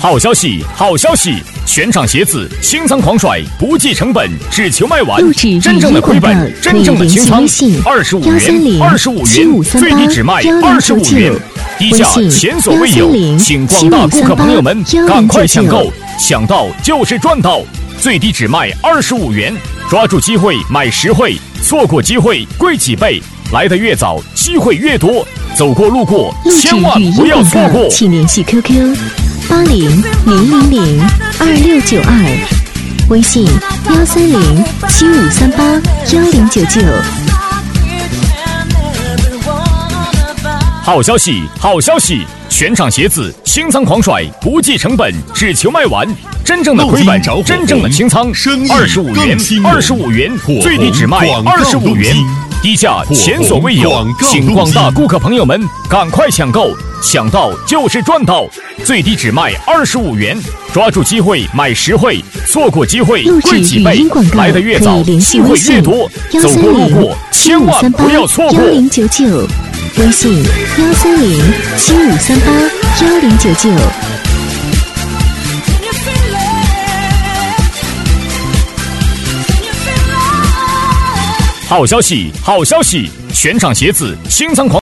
好消息，好消息！全场鞋子清仓狂甩，不计成本，只求卖完。真正的亏本，真正的清仓，25元，25元，最低只卖25元，低价前所未有，请广大顾客朋友们赶快抢购，抢到就是赚到，最低只卖25元，抓住机会买实惠，错过机会贵几倍，来得越早，机会越多，走过路过千万不要错过。 请联系 QQ。800002，微信13075381099。 好消息，好消息！全场鞋子清仓狂甩，不计成本，只求卖完。真正的亏本，真正的清仓，25元，25元，最低只卖25元，低价前所未有，请广大顾客朋友们赶快抢购，抢到就是赚到，最低只卖25元，抓住机会买实惠，错过机会贵几倍，来得越早，机会越多，走过路过千万不要错过。 1099，微信13075381099。 好消息，好消息！全场鞋子清仓狂